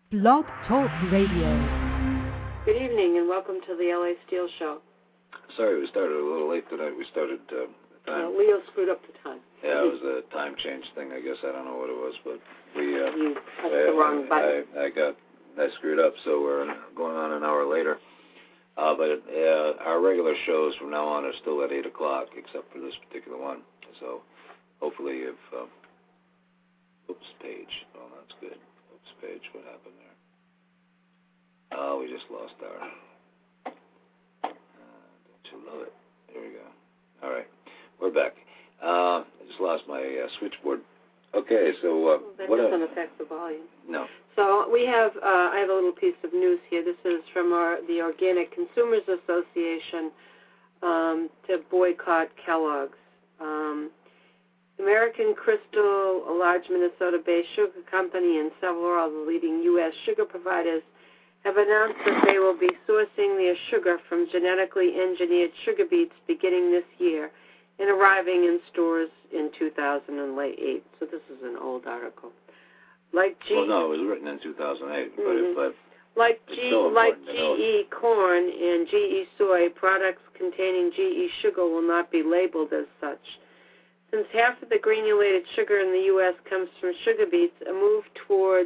Blog Talk Radio. Good evening and welcome to the LA Steel Show. Sorry we started a little late tonight. We started time. Leo screwed up the time. Yeah, it was a time change thing, I guess. I don't know what it was, but you pressed the wrong button. I screwed up, so we're going on an hour later. But our regular shows from now on are still at 8 o'clock, except for this particular one. So hopefully if... oops, page. Oh, that's good. Oops, page. What happened there? Oh, we just lost our... don't you love it? There we go. All right. We're back. I just lost my switchboard. Okay, so... that doesn't affect the volume. No. So we have, I have a little piece of news here. This is from the Organic Consumers Association to boycott Kellogg's. American Crystal, a large Minnesota-based sugar company, and several other leading U.S. sugar providers have announced that they will be sourcing their sugar from genetically engineered sugar beets beginning this year and arriving in stores in 2008. So this is an old article. Well, no, it was written in 2008, but like GE corn and GE soy, products containing GE sugar will not be labeled as such. Since half of the granulated sugar in the U.S. comes from sugar beets, a move towards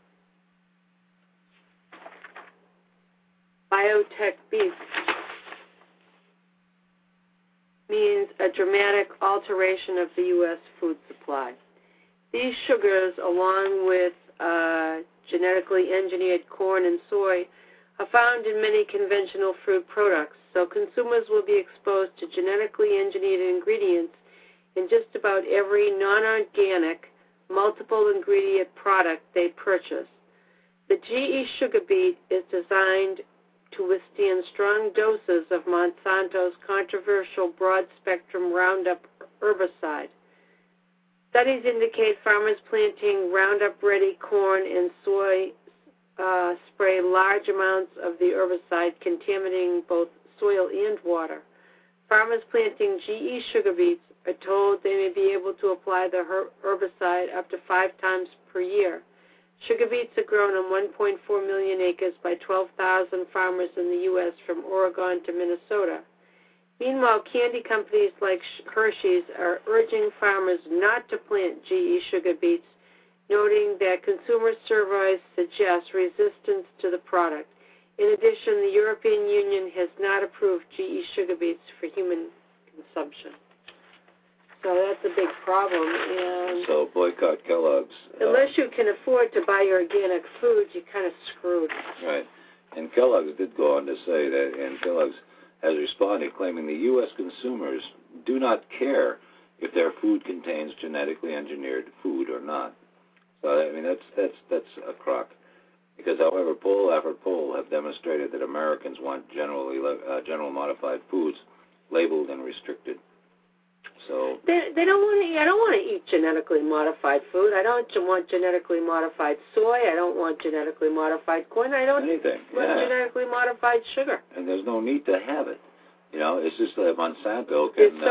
biotech beets means a dramatic alteration of the U.S. food supply. These sugars, along with genetically engineered corn and soy, are found in many conventional fruit products, so consumers will be exposed to genetically engineered ingredients in just about every non-organic, multiple-ingredient product they purchase. The GE sugar beet is designed to withstand strong doses of Monsanto's controversial broad-spectrum Roundup herbicide. Studies indicate farmers planting Roundup-ready corn and soy spray large amounts of the herbicide, contaminating both soil and water. Farmers planting GE sugar beets are told they may be able to apply the herbicide up to 5 times per year. Sugar beets are grown on 1.4 million acres by 12,000 farmers in the U.S. from Oregon to Minnesota. Meanwhile, candy companies like Hershey's are urging farmers not to plant GE sugar beets, noting that consumer surveys suggest resistance to the product. In addition, the European Union has not approved GE sugar beets for human consumption. So that's a big problem. And so boycott Kellogg's. Unless you can afford to buy organic food, you're kind of screwed. Right. And Kellogg's did go on to say that, and Kellogg's has responded, claiming the U.S. consumers do not care if their food contains genetically engineered food or not. So, I mean, that's a crock. Because, however, poll after poll have demonstrated that Americans want general modified foods labeled and restricted. So they don't want to. I don't want to eat genetically modified food. I don't want genetically modified soy. I don't want genetically modified corn. I don't want genetically modified sugar. And there's no need to have it. You know, it's just that Monsanto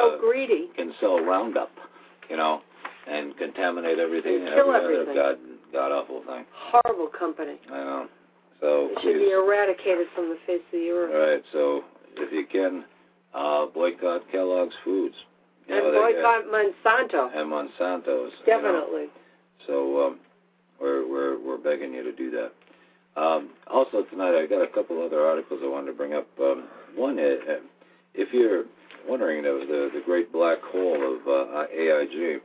can sell Roundup, you know, and contaminate everything. And kill everything. God awful thing. Horrible company. I know. So it should be eradicated from the face of the earth. All right. So if you can, boycott Kellogg's Foods. And boycott Monsanto. And Monsanto's. Definitely. So we're begging you to do that. Also tonight, I got a couple other articles I wanted to bring up. One is, if you're wondering, the great black hole of AIG.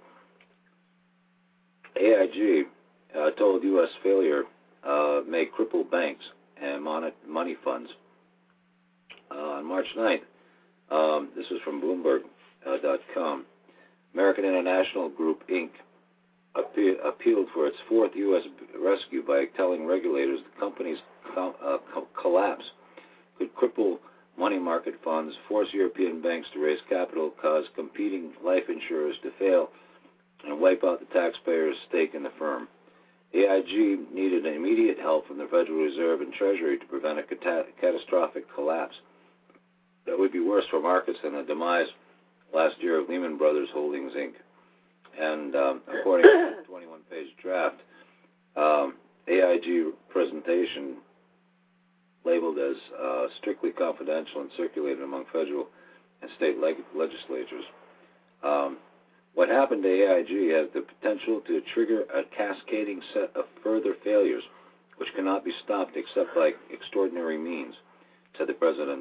AIG told U.S. failure may cripple banks and money funds. On March 9th, this was from Bloomberg.com. American International Group, Inc. appealed for its fourth U.S. rescue by telling regulators the company's collapse could cripple money market funds, force European banks to raise capital, cause competing life insurers to fail, and wipe out the taxpayers' stake in the firm. AIG needed immediate help from the Federal Reserve and Treasury to prevent a catastrophic collapse that would be worse for markets than the demise last year of Lehman Brothers Holdings, Inc. And according to the 21-page draft, AIG AIG presentation, labeled as strictly confidential and circulated among federal and state legislatures. What happened to AIG has the potential to trigger a cascading set of further failures, which cannot be stopped except by extraordinary means, said the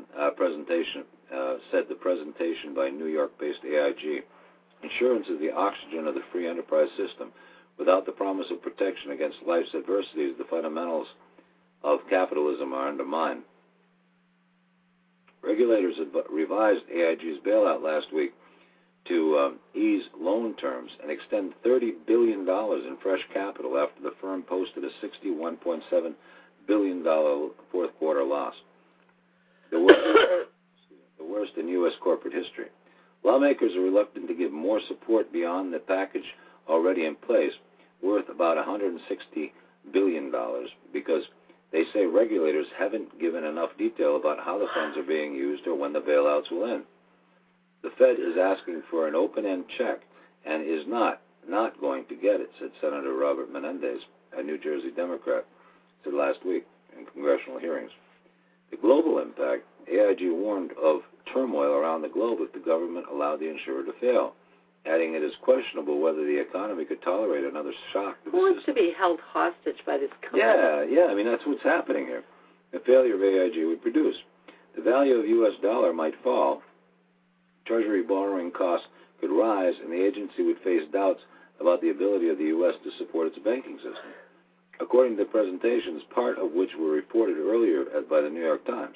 presentation by New York-based AIG. Insurance is the oxygen of the free enterprise system. Without the promise of protection against life's adversities, the fundamentals of capitalism are undermined. Regulators revised AIG's bailout last week to ease loan terms and extend $30 billion in fresh capital after the firm posted a $61.7 billion fourth quarter loss, the worst in U.S. corporate history. Lawmakers are reluctant to give more support beyond the package already in place, worth about $160 billion, because they say regulators haven't given enough detail about how the funds are being used or when the bailouts will end. The Fed is asking for an open-end check and is not going to get it, said Senator Robert Menendez, a New Jersey Democrat, said last week in congressional hearings. The global impact, AIG warned of turmoil around the globe if the government allowed the insurer to fail, adding it is questionable whether the economy could tolerate another shock to the system. Who wants to be held hostage by this company? Yeah, I mean, that's what's happening here. The failure of AIG would produce. The value of U.S. dollar might fall, Treasury borrowing costs could rise, and the agency would face doubts about the ability of the U.S. to support its banking system. According to the presentations, part of which were reported earlier by the New York Times,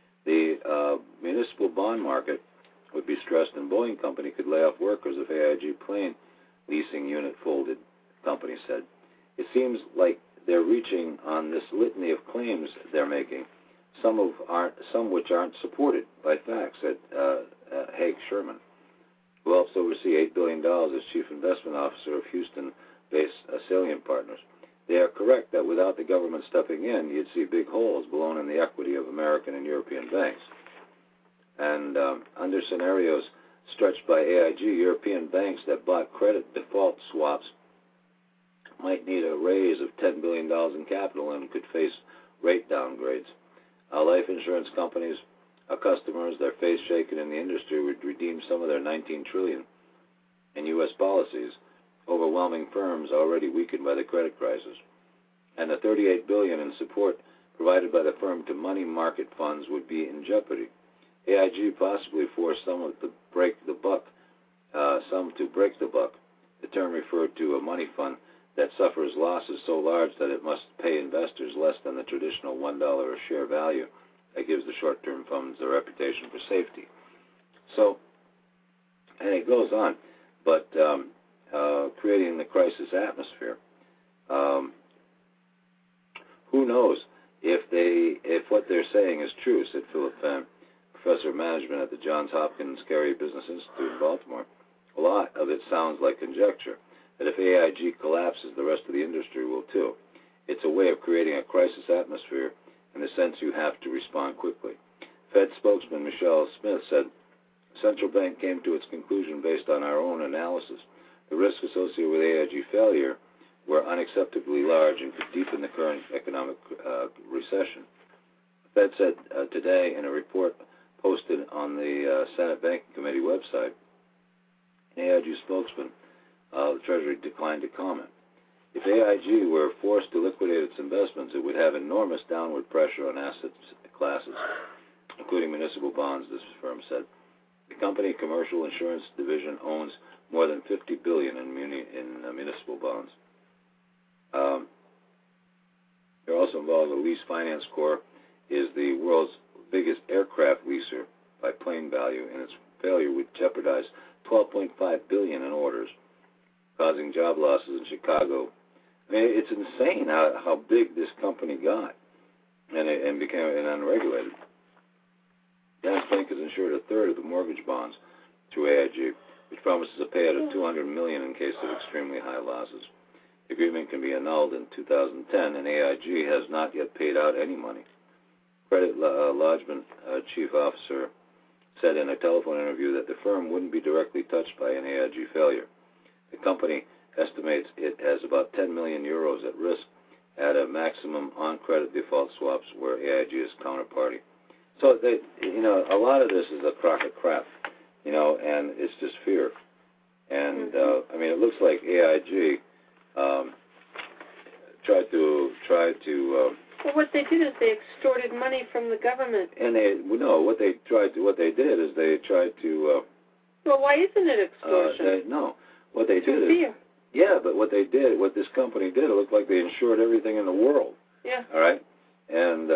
the municipal bond market would be stressed, and Boeing Company could lay off workers if AIG plane leasing unit folded, company said. It seems like they're reaching on this litany of claims they're making, some which aren't supported by facts, said Haig Sherman, who helps oversee $8 billion as Chief Investment Officer of Houston-based Salient Partners. They are correct that without the government stepping in, you'd see big holes blown in the equity of American and European banks. And under scenarios stretched by AIG, European banks that bought credit default swaps might need a raise of $10 billion in capital and could face rate downgrades. Life insurance companies, our customers, their face shaken in the industry, would redeem some of their $19 trillion in U.S. policies, overwhelming firms already weakened by the credit crisis. And the $38 billion in support provided by the firm to money market funds would be in jeopardy. AIG possibly forced some to break the buck. The term referred to a money fund that suffers losses so large that it must pay investors less than the traditional $1 a share value that gives the short-term funds their reputation for safety. So, and it goes on, but creating the crisis atmosphere. Who knows if what they're saying is true, said Philip Pham, professor of management at the Johns Hopkins Carey Business Institute in Baltimore. A lot of it sounds like conjecture, that if AIG collapses, the rest of the industry will too. It's a way of creating a crisis atmosphere in the sense you have to respond quickly. Fed spokesman Michelle Smith said, Central Bank came to its conclusion based on our own analysis. The risks associated with AIG failure were unacceptably large and could deepen the current economic recession. The Fed said today in a report posted on the Senate Banking Committee website, an AIG spokesman, the Treasury declined to comment. If AIG were forced to liquidate its investments, it would have enormous downward pressure on asset classes, including municipal bonds, this firm said. The company commercial insurance division owns more than $50 billion in municipal bonds. They're also involved with Lease Finance Corp. Is the world's biggest aircraft leaser by plane value, and its failure would jeopardize $12.5 billion in orders, causing job losses in Chicago. I mean, it's insane how big this company got and became unregulated. Gas Bank has insured a third of the mortgage bonds through AIG, which promises a payout of $200 million in case of extremely high losses. The agreement can be annulled in 2010, and AIG has not yet paid out any money. Credit Lodgment chief officer said in a telephone interview that the firm wouldn't be directly touched by an AIG failure. The company estimates it has about 10 million euros at risk at a maximum on-credit default swaps where AIG is counterparty. So they, a lot of this is a crock of crap, and it's just fear. And it looks like AIG tried to. Well, what they did is they extorted money from the government. And what they did is they tried to. Well, why isn't it extortion? What they did is. Fear. Yeah, but what this company did, it looked like they insured everything in the world. Yeah. All right, and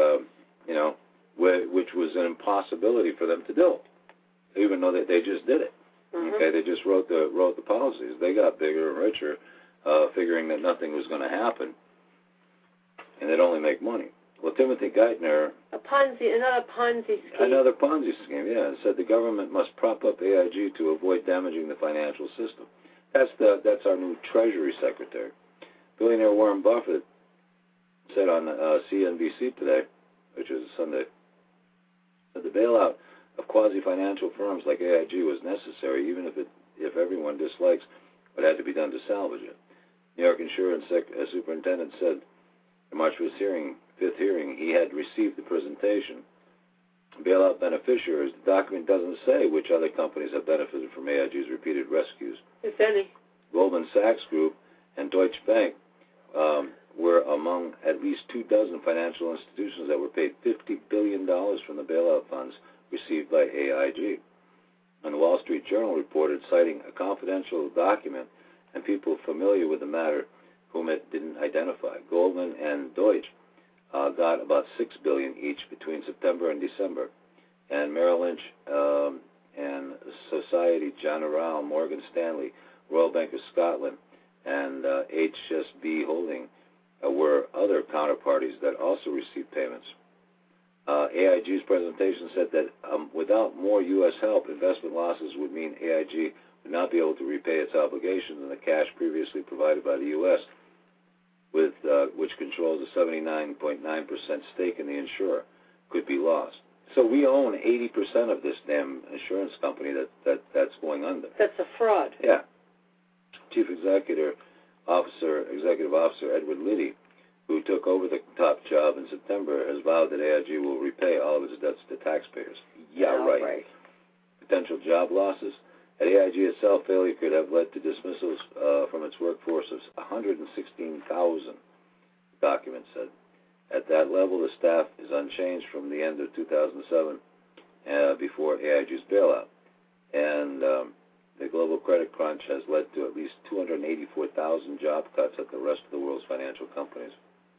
which was an impossibility for them to do, even though they just did it. Mm-hmm. Okay, they just wrote the policies. They got bigger and richer, figuring that nothing was going to happen, and they'd only make money. Well, Timothy Geithner, another Ponzi scheme. Another Ponzi scheme, yeah, said the government must prop up AIG to avoid damaging the financial system. That's our new Treasury Secretary. Billionaire Warren Buffett said on CNBC today, which is Sunday, that the bailout of quasi-financial firms like AIG was necessary, even if everyone dislikes what had to be done to salvage it. New York Insurance Superintendent said in March 5th hearing he had received the presentation. Bailout beneficiaries, the document doesn't say which other companies have benefited from AIG's repeated rescues. If any. Goldman Sachs Group and Deutsche Bank were among at least 24 financial institutions that were paid $50 billion from the bailout funds received by AIG. And the Wall Street Journal reported, citing a confidential document and people familiar with the matter whom it didn't identify. Goldman and Deutsche got about $6 billion each between September and December, and Merrill Lynch and Societe Generale, Morgan Stanley, Royal Bank of Scotland, and HSB Holding were other counterparties that also received payments. AIG's presentation said that without more U.S. help, investment losses would mean AIG would not be able to repay its obligations, and the cash previously provided by the U.S., which controls a 79.9% stake in the insurer, could be lost. So we own 80% of this damn insurance company that's going under. That's a fraud. Yeah. Chief Executive Officer Edward Liddy, who took over the top job in September, has vowed that AIG will repay all of its debts to taxpayers. Yeah, right. Potential job losses. At AIG itself, failure could have led to dismissals from its workforce of 116,000, documents said. At that level, the staff is unchanged from the end of 2007 before AIG's bailout. And the global credit crunch has led to at least 284,000 job cuts at the rest of the world's financial companies.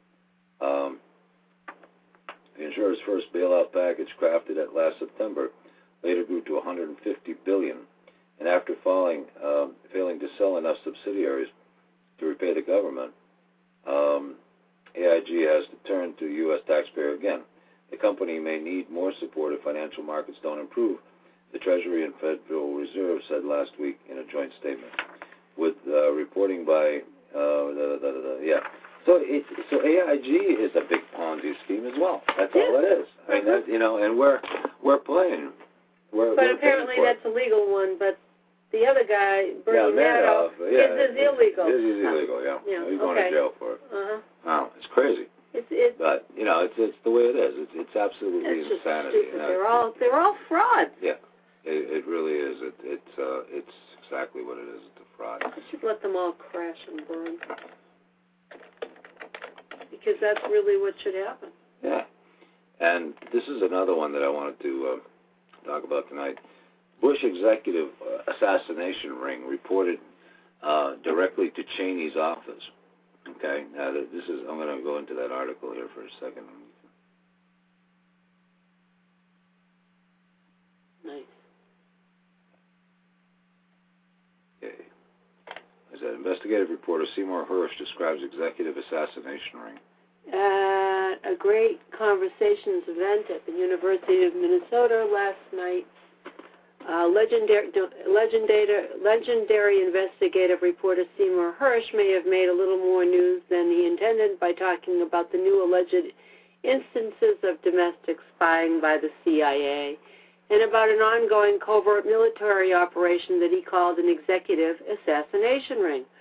The insurer's first bailout package, crafted at last September, later grew to $150 billion. And after failing to sell enough subsidiaries to repay the government, AIG has to turn to U.S. taxpayer again. The company may need more support if financial markets don't improve, the Treasury and Federal Reserve said last week in a joint statement. With reporting by So AIG is a big Ponzi scheme as well. That's all it is. I mean, that, and we're playing. But apparently that's a legal one. But the other guy, Bernie Madoff, is illegal. He's illegal. Yeah. He's going to jail for it. Wow, it's crazy. But it's the way it is. It's absolutely insanity. They're all frauds. Yeah, it really is. It's exactly what it is. It's a fraud. I should let them all crash and burn, because that's really what should happen. Yeah, and this is another one that I wanted to talk about tonight. Bush executive assassination ring reported directly to Cheney's office. Okay, now I'm going to go into that article here for a second. Nice. Okay. As an investigative reporter, Seymour Hersh describes executive assassination ring. At a great conversations event at the University of Minnesota last night, legendary investigative reporter Seymour Hersh may have made a little more news than he intended by talking about the new alleged instances of domestic spying by the CIA and about an ongoing covert military operation that he called an executive assassination ring.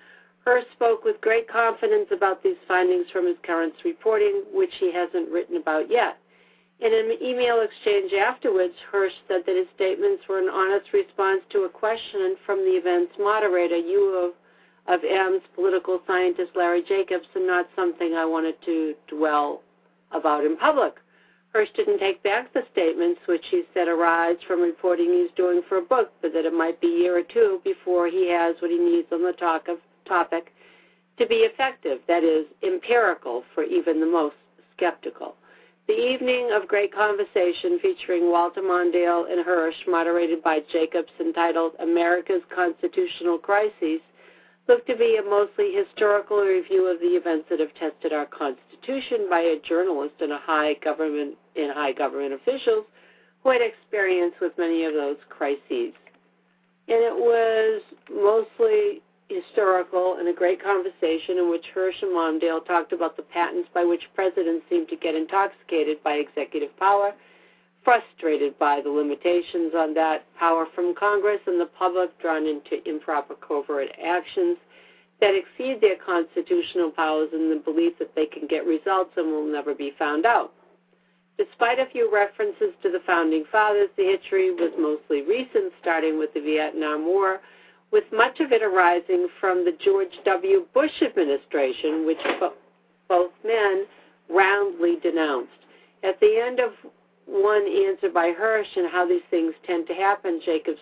Hirsch spoke with great confidence about these findings from his current reporting, which he hasn't written about yet. In an email exchange afterwards, Hirsch said that his statements were an honest response to a question from the event's moderator, U of M's political scientist Larry Jacobs, and not something I wanted to dwell about in public. Hirsch didn't take back the statements, which he said arise from reporting he's doing for a book, but that it might be a year or two before he has what he needs on the topic to be effective, that is, empirical for even the most skeptical. The evening of great conversation featuring Walter Mondale and Hirsch, moderated by Jacobs, entitled America's Constitutional Crises, looked to be a mostly historical review of the events that have tested our Constitution by a journalist and high government officials who had experience with many of those crises. And it was mostly historical and a great conversation in which Hirsch and Mondale talked about the patterns by which presidents seem to get intoxicated by executive power, frustrated by the limitations on that power from Congress, and the public drawn into improper covert actions that exceed their constitutional powers in the belief that they can get results and will never be found out. Despite a few references to the Founding Fathers, the history was mostly recent, starting with the Vietnam War, with much of it arising from the George W. Bush administration, which both men roundly denounced. At the end of one answer by Hirsch and how these things tend to happen, Jacobs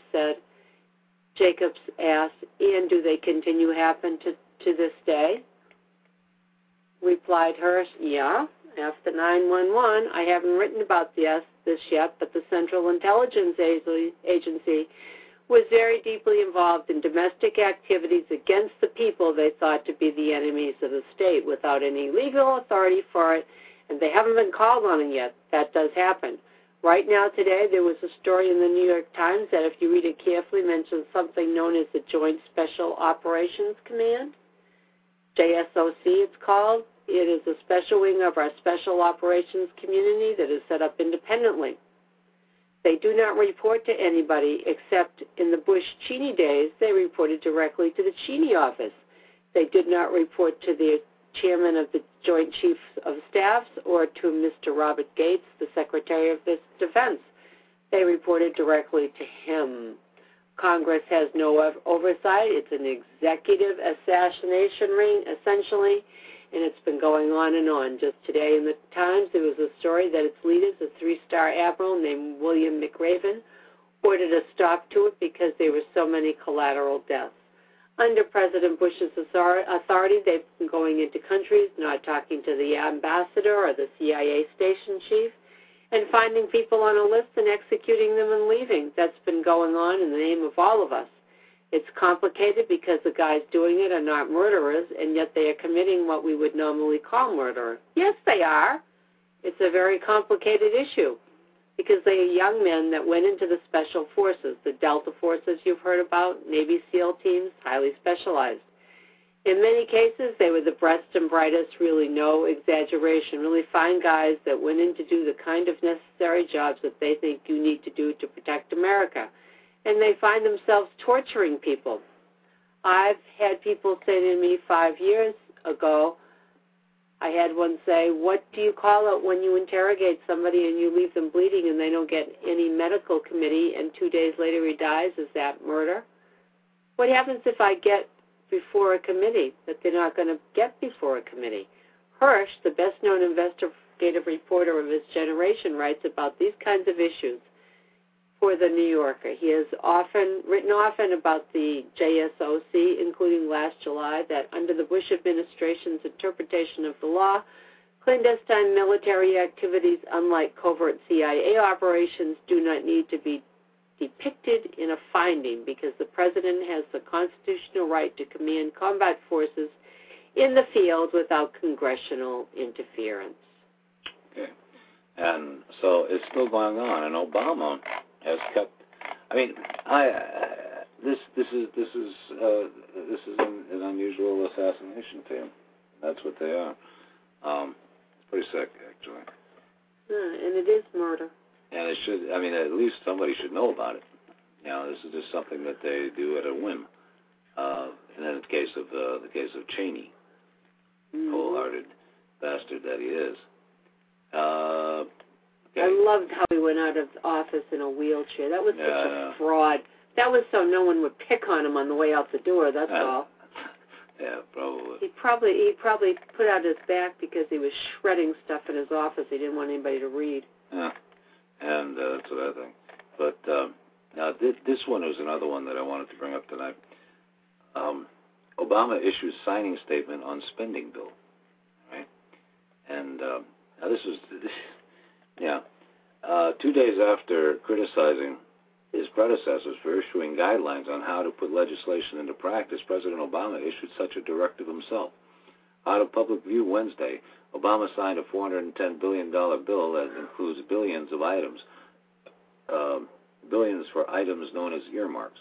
asked, and do they continue to happen to this day? Replied Hirsch, yeah. After 9/11, I haven't written about this yet, but the Central Intelligence Agency was very deeply involved in domestic activities against the people they thought to be the enemies of the state without any legal authority for it, and they haven't been called on it yet. That does happen. Right now, today, there was a story in the New York Times that, if you read it carefully, mentions something known as the Joint Special Operations Command, JSOC it's called. It is a special wing of our Special Operations community that is set up independently. They do not report to anybody except in the Bush-Cheney days, they reported directly to the Cheney office. They did not report to the chairman of the Joint Chiefs of Staffs or to Mr. Robert Gates, the Secretary of Defense. They reported directly to him. Congress has no oversight. It's an executive assassination ring, essentially, and it's been going on and on. Just today in the Times, there was a story that its leaders, a three-star admiral named William McRaven, ordered a stop to it because there were so many collateral deaths. Under President Bush's authority, they've been going into countries, not talking to the ambassador or the CIA station chief, and finding people on a list and executing them and leaving. That's been going on in the name of all of us. It's complicated because the guys doing it are not murderers, and yet they are committing what we would normally call murder. Yes, they are. It's a very complicated issue because they are young men that went into the special forces, the Delta forces you've heard about, Navy SEAL teams, highly specialized. In many cases, they were the best and brightest, really no exaggeration, really fine guys that went in to do the kind of necessary jobs that they think you need to do to protect America. And they find themselves torturing people. I've had people say to me 5 years ago, I had one say, what do you call it when you interrogate somebody and you leave them bleeding and they don't get any medical committee and 2 days later he dies? Is that murder? What happens if I get before a committee that they're not going to get before a committee? Hirsch, the best-known investigative reporter of his generation, writes about these kinds of issues for The New Yorker. He has written often about the JSOC, including last July, that under the Bush administration's interpretation of the law, clandestine military activities, unlike covert CIA operations, do not need to be depicted in a finding because the president has the constitutional right to command combat forces in the field without congressional interference. Okay. And so it's still going on, and Obama has kept. I mean, this is an unusual assassination team. That's what they are. It's pretty sick, actually. And it is murder. And it should. I mean, at least somebody should know about it. You know, this is just something that they do at a whim. And then the case of Cheney, cold-hearted bastard that he is. Okay. I loved how he went out of office in a wheelchair. That was such a fraud. That was so no one would pick on him on the way out the door. That's all. Yeah, probably. He probably put out his back because he was shredding stuff in his office. He didn't want anybody to read. Yeah, and that's what I think. But now this one is another one that I wanted to bring up tonight. Obama issues signing statement on spending bill, right? And now this was, 2 days after criticizing his predecessors for issuing guidelines on how to put legislation into practice, President Obama issued such a directive himself. Out of public view Wednesday, Obama signed a $410 billion bill that includes billions of items, billions for items known as earmarks.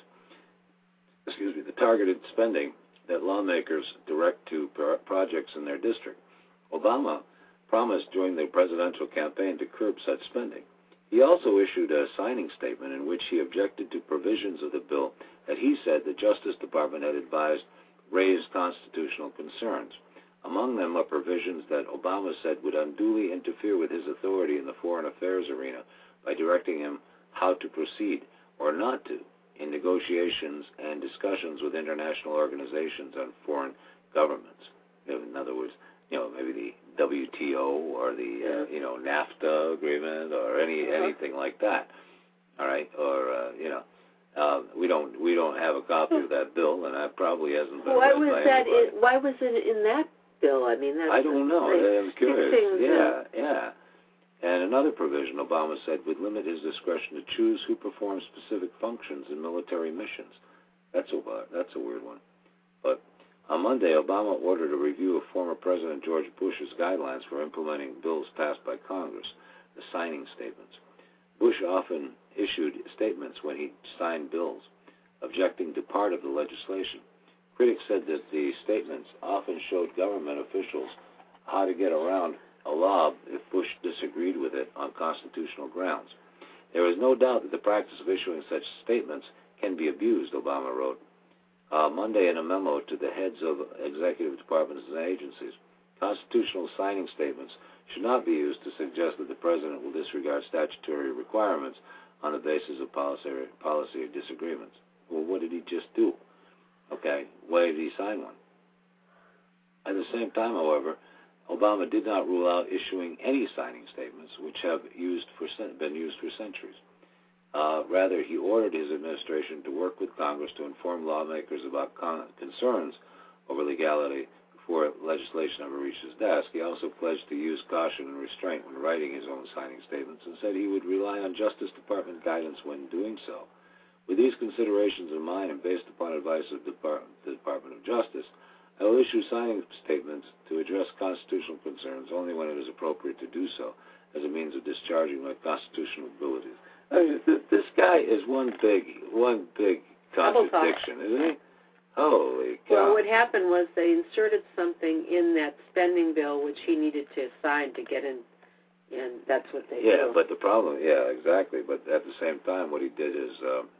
The targeted spending that lawmakers direct to projects in their district. Obama promised during the presidential campaign to curb such spending. He also issued a signing statement in which he objected to provisions of the bill that he said the Justice Department had advised raised constitutional concerns. Among them are provisions that Obama said would unduly interfere with his authority in the foreign affairs arena by directing him how to proceed or not to in negotiations and discussions with international organizations on foreign governments. In other words, maybe the WTO or the NAFTA agreement or anything like that. All right, or we don't have a copy of that bill, and that probably hasn't been read by anybody. Why was it in that bill? I mean, I don't know. I'm curious. Yeah. And another provision, Obama said, would limit his discretion to choose who performs specific functions in military missions. That's a weird one. But on Monday, Obama ordered a review of former President George Bush's guidelines for implementing bills passed by Congress, the signing statements. Bush often issued statements when he signed bills, objecting to part of the legislation. Critics said that the statements often showed government officials how to get around a law if Bush disagreed with it on constitutional grounds. There is no doubt that the practice of issuing such statements can be abused, Obama wrote Monday in a memo to the heads of executive departments and agencies. Constitutional signing statements should not be used to suggest that the president will disregard statutory requirements on the basis of policy or disagreements. Well, what did he just do? Okay, why did he sign one? At the same time, however, Obama did not rule out issuing any signing statements, which have been used for centuries. Rather, he ordered his administration to work with Congress to inform lawmakers about concerns over legality before legislation ever reached his desk. He also pledged to use caution and restraint when writing his own signing statements and said he would rely on Justice Department guidance when doing so. With these considerations in mind and based upon advice of the Department of Justice, I will issue signing statements to address constitutional concerns only when it is appropriate to do so as a means of discharging my constitutional abilities. I mean, this guy is one big contradiction, isn't he? Holy cow. Well, what happened was they inserted something in that spending bill which he needed to sign to get in, and that's what they did. do. But the problem, exactly. But at the same time, what he did is,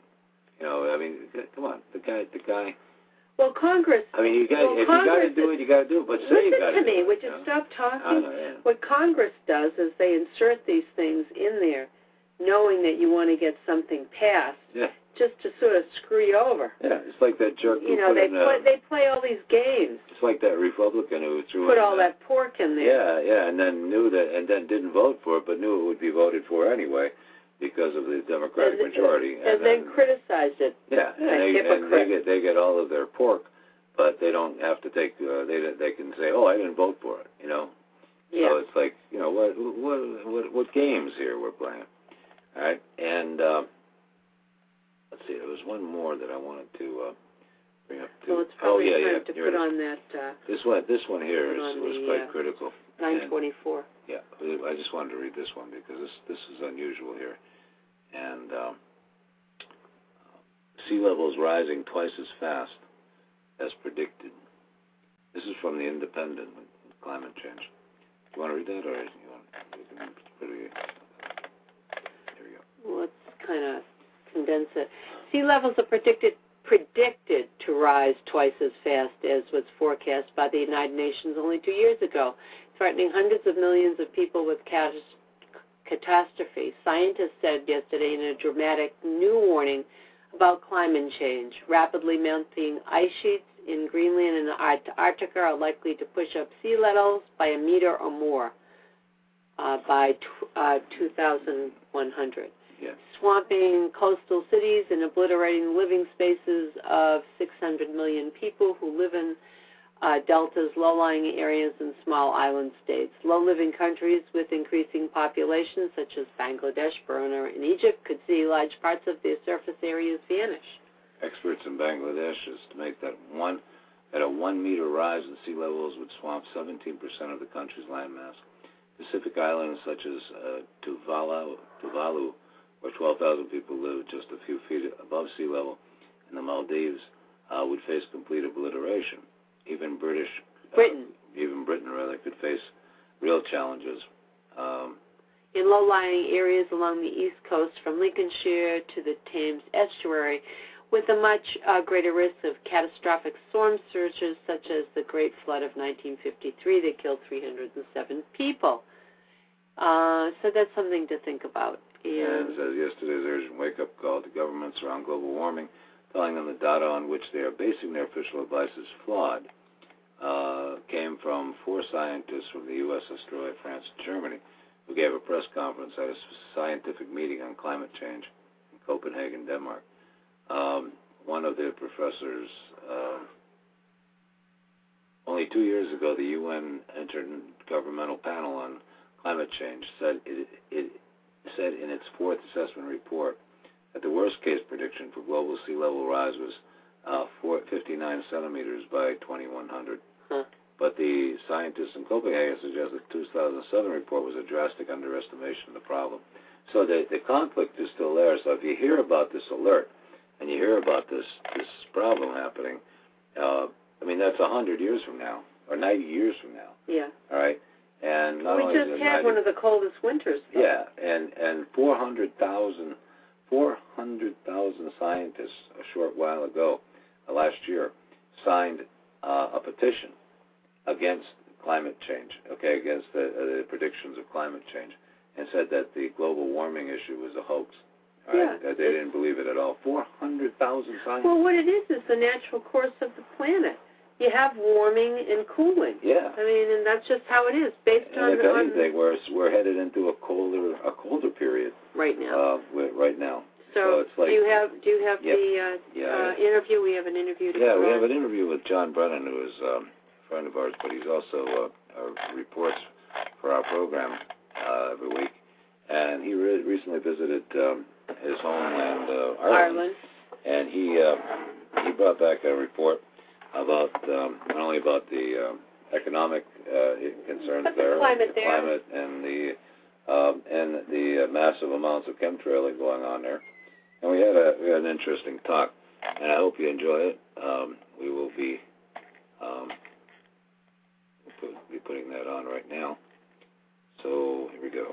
come on, the guy. Well, Congress. I mean, if you got to do it, you got to do it. But say you got to do it. Listen to me. Would you stop talking? What Congress does is they insert these things in there, knowing that you want to get something passed, just to sort of screw you over. Yeah, it's like that jerk who they play all these games. It's like that Republican who put all that pork in there. Yeah, and then didn't vote for it, but knew it would be voted for anyway because of the Democratic majority. And then criticized it. Yeah, and they get all of their pork, but they don't have to take. They can say, "Oh, I didn't vote for it," Yeah. So it's like, what games here we're playing. All right, and let's see. There was one more that I wanted to bring up too. Well, it's probably time to put on that. This one here was quite critical. 924. Yeah, I just wanted to read this one because this is unusual here. And sea levels rising twice as fast as predicted. This is from the Independent Climate Change. Do you want to read that, or you want? Here we go. Well, let's kind of condense it. Sea levels are predicted to rise twice as fast as was forecast by the United Nations only 2 years ago, threatening hundreds of millions of people with catastrophe. Scientists said yesterday in a dramatic new warning about climate change. Rapidly melting ice sheets in Greenland and Antarctica are likely to push up sea levels by a meter or more by 2100. Yeah. Swamping coastal cities and obliterating living spaces of 600 million people who live in deltas, low-lying areas, and small island states. Low-living countries with increasing populations, such as Bangladesh, Burma, and Egypt, could see large parts of their surface areas vanish. Experts in Bangladesh estimate that a 1 meter rise in sea levels would swamp 17% of the country's landmass. Pacific islands such as Tuvalu, where 12,000 people live just a few feet above sea level, and the Maldives would face complete obliteration. Even Britain could face real challenges. In low-lying areas along the east coast, from Lincolnshire to the Thames estuary, with a much greater risk of catastrophic storm surges such as the Great Flood of 1953 that killed 307 people. So that's something to think about. And says yesterday's urgent wake-up call to governments around global warming, telling them the data on which they are basing their official advice is flawed, came from 4 scientists from the U.S., Australia, France, and Germany, who gave a press conference at a scientific meeting on climate change in Copenhagen, Denmark. One of their professors, only 2 years ago, the UN Intergovernmental Panel on Climate Change said said in its 4th assessment report that the worst-case prediction for global sea level rise was 59 centimeters by 2100. But the scientists in Copenhagen suggest that the 2007 report was a drastic underestimation of the problem. So the conflict is still there. So if you hear about this alert and you hear about this problem happening, that's 100 years from now or 90 years from now. Yeah. All right. And not we only just had one of the coldest winters. Though. Yeah, and 400,000 scientists a short while ago, last year, signed a petition against climate change, against the predictions of climate change, and said that the global warming issue was a hoax. Right? Yeah. They didn't believe it at all. 400,000 scientists. Well, what it is the natural course of the planet. You have warming and cooling. Yeah. And that's just how it is, based on. If anything, we're headed into a colder period. Right now. Right now. So it's like, do you have yep. the interview? We have an interview to we have an interview with John Brennan, who is a friend of ours, but he's also reports for our program every week. And he recently visited his homeland, Ireland. And he brought back a report about not only about the economic concerns there, climate and the massive amounts of chemtrailing going on there. And we had an interesting talk, and I hope you enjoy it. We will be putting that on right now. So here we go.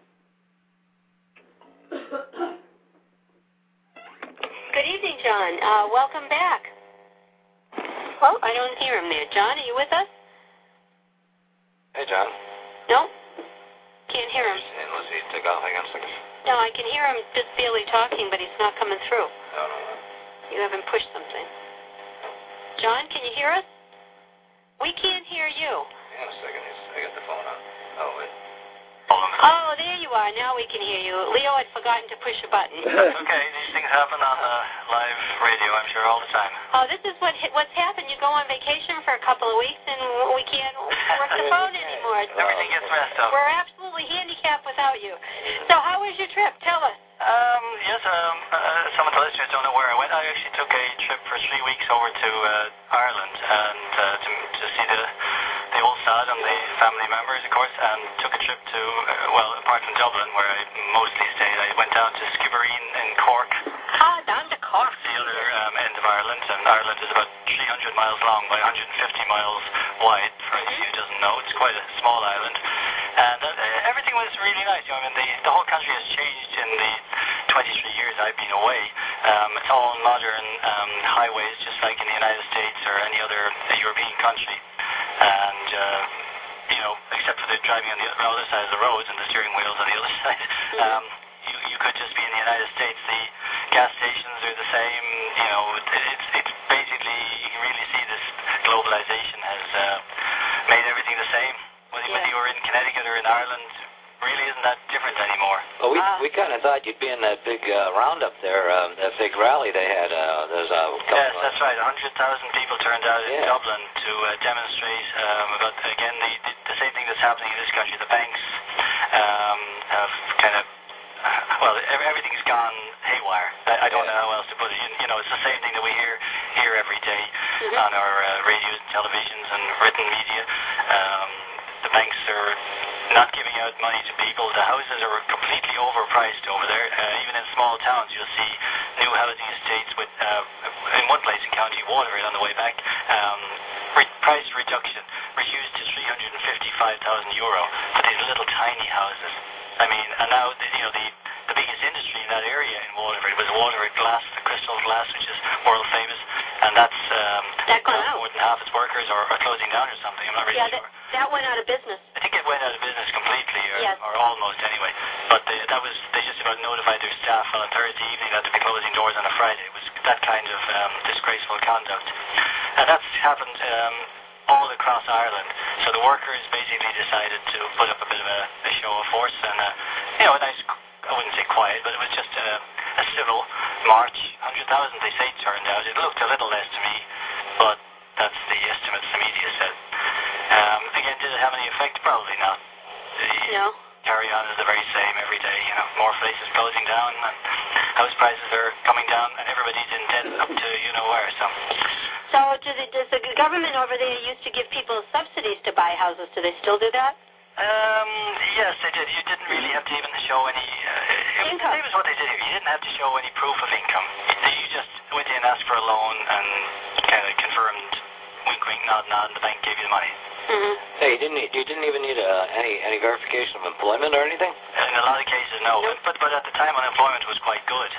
Good evening, John. Welcome back. Oh, I don't hear him there. John, are you with us? Hey, John. No? Can't hear him. Let's see, take off. Hang on a second. No, I can hear him just barely talking, but he's not coming through. No. You haven't pushed something. John, can you hear us? We can't hear you. Hang on a second. I got the phone on. Oh, wait. Oh, there you are. Now we can hear you. Leo had forgotten to push a button. That's okay. These things happen on live radio, I'm sure, all the time. Oh, this is what's happened. You go on vacation for a couple of weeks, and we can't work the phone anymore. Everything gets messed up. We're absolutely handicapped without you. So how was your trip? Tell us. Yes, some of the listeners don't know where I went. I actually took a trip for 3 weeks over to Ireland and to see the old Sad and the family members, of course, and took a trip to, apart from Dublin, where I mostly stayed, I went down to Skibbereen in Cork. Ah, down to Cork. The other end of Ireland, and Ireland is about 300 miles long by 150 miles wide, for anyone who doesn't know. It's quite a small island. And everything was really nice. The whole country has changed in the 23 years I've been away. It's all modern highways, just like in the United States or any other European country. And, except for the driving on the other side of the roads and the steering wheels on the other side, you could just be in the United States. The gas stations are the same. It's basically, you can really see this globalization has made everything the same. Whether you were in Connecticut or in Ireland, really isn't that different anymore. Well, we kind of thought you'd be in that big roundup there, that big rally they had. Yes, that's right. 100,000 people turned out in Dublin to demonstrate about, again, the same thing that's happening in this country. The banks have kind of, everything's gone haywire. I don't know how else to put it. It's the same thing that we hear every day on our radios and televisions and written media. The banks are not giving out money to people. The houses are completely overpriced over there. Even in small towns, you'll see new housing estates with, in one place in County Waterford on the way back, price reduction reduced to €355,000 for these little tiny houses. I mean, and now the biggest industry in that area in Waterford was Waterford Glass, the crystal glass, which is world famous, and that's more than half its workers are closing down or something. I'm not really sure. That went out of business. I think it went out of business completely, or almost anyway. But they just about notified their staff on a Thursday evening that they'd be closing doors on a Friday. It was that kind of disgraceful conduct, and that's happened all across Ireland. So the workers basically decided to put up a bit of a show of force and a nice, I wouldn't say quiet, but it was just a civil march. 100,000 they say turned out. It looked a little less to me, but that's the estimates the media said. Again, did it have any effect? Probably not. No. Carry-on is the very same every day. More places closing down, and house prices are coming down, and everybody's in debt up to where. So does the government over there used to give people subsidies to buy houses? Do they still do that? Yes, they did. You didn't really have to even show any income. It was what they did here. You didn't have to show any proof of income. You just went in, asked for a loan, and kind of confirmed, wink, wink, nod, nod, and the bank gave you the money. Mm-hmm. Hey, you didn't even need any verification of employment or anything? In a lot of cases, no. Nope. But at the time, unemployment was quite good.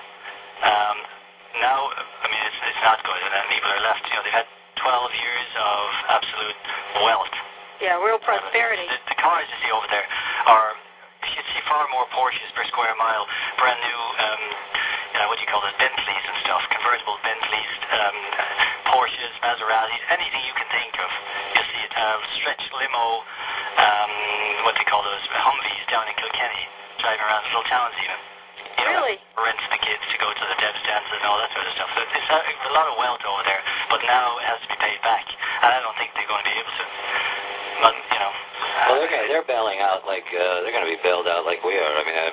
Now, I mean, it's not good, and people are left. They've had 12 years of absolute wealth. Yeah, real prosperity. The cars you see over there are, you'd see far more Porsches per square mile, brand new, what do you call it, Bentleys and stuff, convertible Bentleys, Porsches, Maseratis, anything you can think of. You'll see it, stretch limo, what do you call those, Humvees down in Kilkenny, driving around little towns even. Really? Rents the kids to go to the Debs dances and all that sort of stuff. So it's a lot of wealth over there, but now it has to be paid back, and I don't think they're going to be able to. But, well, they're bailing out like they're going to be bailed out like we are. I mean,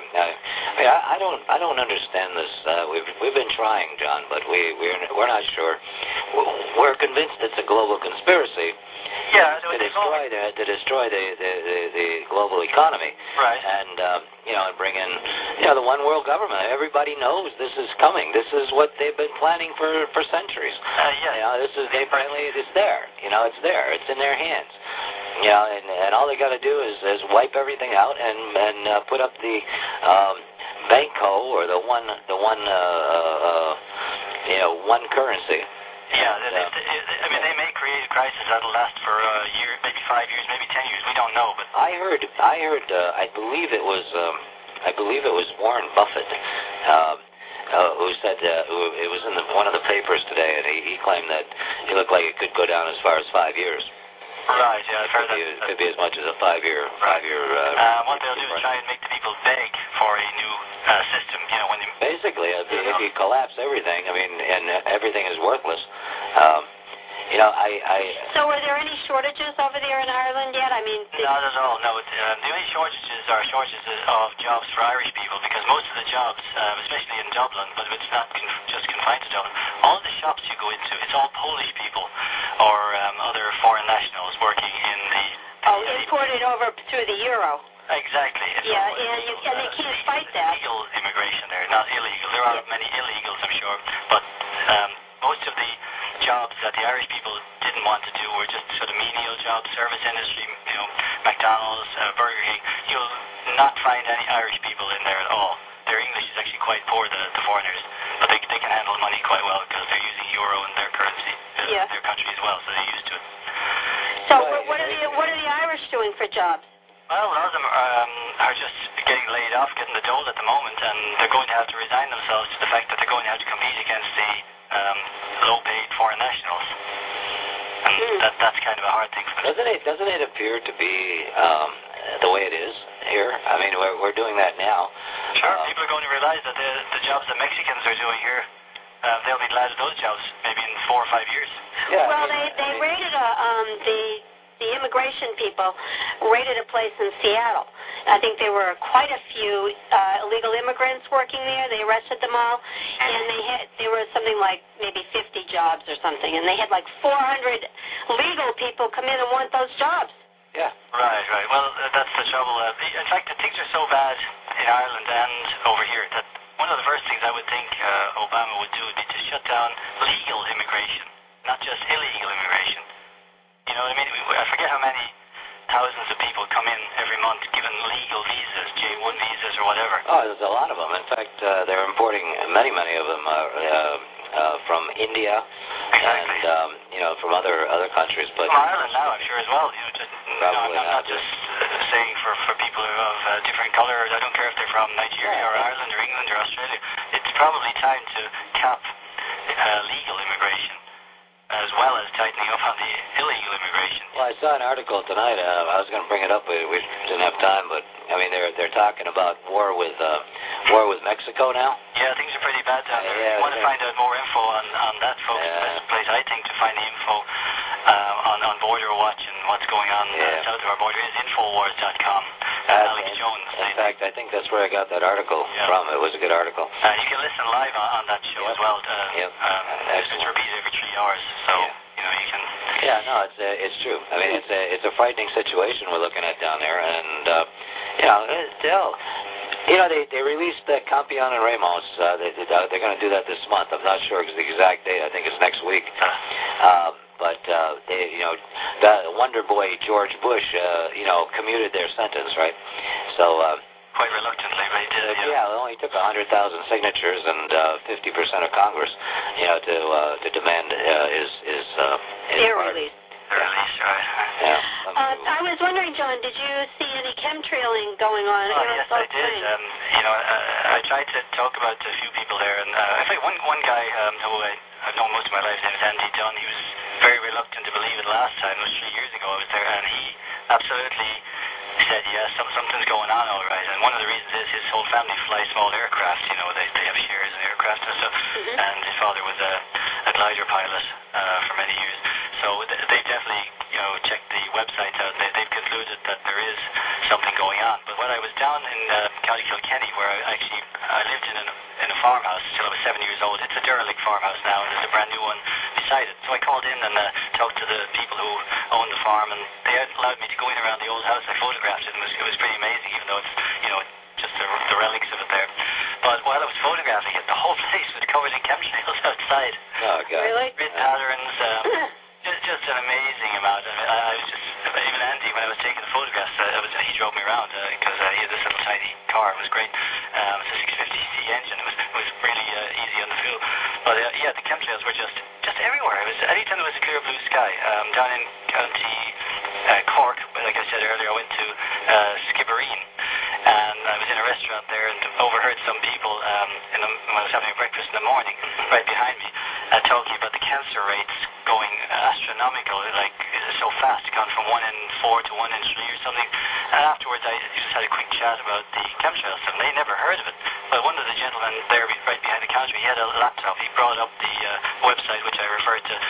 I don't understand this. We've been trying, John, but we're not sure. We're convinced it's a global conspiracy. Yeah, to destroy the global economy. Right. And and bring in the one world government. Everybody knows this is coming. This is what they've been planning for centuries. It's there. It's there. It's in their hands. And all they got to do is wipe everything out and put up the Banco or the one currency. Yeah, they may create a crisis that'll last for a year, maybe 5 years, maybe 10 years. We don't know, but I heard. I believe it was Warren Buffett who said it was in one of the papers today, and he claimed that it looked like it could go down as far as 5 years. Right. Yeah, I've heard that. It could be as much as a 5 year. What they'll do is try and make the people beg for a new system. When they basically, if you collapse everything, I mean, and everything is worthless. So are there any shortages over there in Ireland yet? I mean, not at all. No, the only shortages are shortages of jobs for Irish people, because most of the jobs, especially in Dublin, but it's not just confined to Dublin. All the shops you go into, it's all Polish people or other foreign nationals working in the imported over through the euro. Exactly. And they can't fight that. Legal immigration there, not illegal. There are many illegals, I'm sure, but most of the jobs that the Irish people didn't want to do were just sort of menial jobs, service industry, McDonald's, Burger King. You'll not find any Irish people in there at all. Their English is actually quite poor, the foreigners, but they can handle money quite well because they're using euro in their currency, their country as well, so they're used to it. So what are the Irish doing for jobs? Well, a lot of them are just getting laid off, getting the dole at the moment, and they're going to have to resign themselves to the fact that they're going to have to compete against the low-paid foreign nationals. And that's kind of a hard thing for them. Doesn't it appear to be the way it is here? I mean, we're doing that now. Sure, people are going to realize that the jobs that Mexicans are doing here, they'll be glad of those jobs maybe in 4 or 5 years. Yeah. Well, they raided the immigration people raided a place in Seattle. I think there were quite a few illegal immigrants working there. They arrested them all, and there were something like maybe 50 jobs or something, and they had like 400 legal people come in and want those jobs. Yeah. Right. Well, that's the trouble. In fact, things are so bad in Ireland and over here that one of the first things I would think Obama would do would be to shut down legal immigration, not just illegal immigration. You know what I mean? I forget how many thousands of people come in every month given legal visas, J-1 visas or whatever. Oh, there's a lot of them. In fact, they're importing many of them from India and from other countries. But from Ireland now, I'm sure as well. I'm not just saying for people of different colours. I don't care if they're from Nigeria or Ireland or England or Australia. It's probably time to cap legal immigration, as well as tightening up on the illegal immigration. Well, I saw an article tonight. I was going to bring it up. We didn't have time, but I mean, they're talking about war with Mexico now. Yeah, things are pretty bad down there. If you want to find out more info on that, folks, the best place I think to find the info on Border Watch and what's going on south of our border is Infowars.com. Alex Jones. In fact, I think that's where I got that article from. It was a good article. You can listen live on that show as well. It's repeated every 3 hours, so you can. Yeah, no, it's true. I mean, it's a frightening situation we're looking at down there, and still. They released Campion and Ramos. They're going to do that this month. I'm not sure the exact date. I think it's next week. But the Wonder Boy George Bush, commuted their sentence, right? So. Quite reluctantly, but he did. It only took 100,000 signatures and 50% of Congress, to demand his their release. Release, right? Yeah. I was wondering, John, did you see any chemtrailing going on? Yes, I did. I tried to talk about a few people there, and in fact, one guy who I've known most of my life, his name is Andy Dunn. He was very reluctant to believe it last time. It was 3 years ago I was there, and he absolutely said, yes, something's going on all right. And one of the reasons is his whole family flies small aircraft. They have shares in aircraft and stuff. Mm-hmm. And his father was a glider pilot for many years. So they definitely, checked the websites out. They've concluded that there is something going on. But when I was down in County Kilkenny, where I lived in a farmhouse till I was 7 years old. It's a derelict farmhouse now, and there's a brand new one beside it. So I called in and talked to the people who own the farm, and they allowed me to go in around the old house. I photographed it, and it was pretty amazing, even though it's just the relics of it there. But while I was photographing it, the whole place was covered in chemtrails outside. Oh God! Really? Grid patterns. Just an amazing amount. I was just, even Andy, when I was taking the photographs, he drove me around because he had this little tiny car. It was great. It's a 650cc engine. It was really easy on the fuel. But the chemtrails were just everywhere. Anytime there was a clear blue sky. Down in County Cork, like I said earlier, I went to Skibbereen, and I was in a restaurant there and overheard some people when I was having a breakfast in the morning, right behind me, talking about the cancer rates going astronomical, like so fast, gone from 1 in 4 to 1 in 3 or something. And afterwards, I just had a quick chat about the chemtrails, and they never heard of it. But one of the gentlemen there, right behind the counter, he had a laptop. He brought up the website, which I referred to,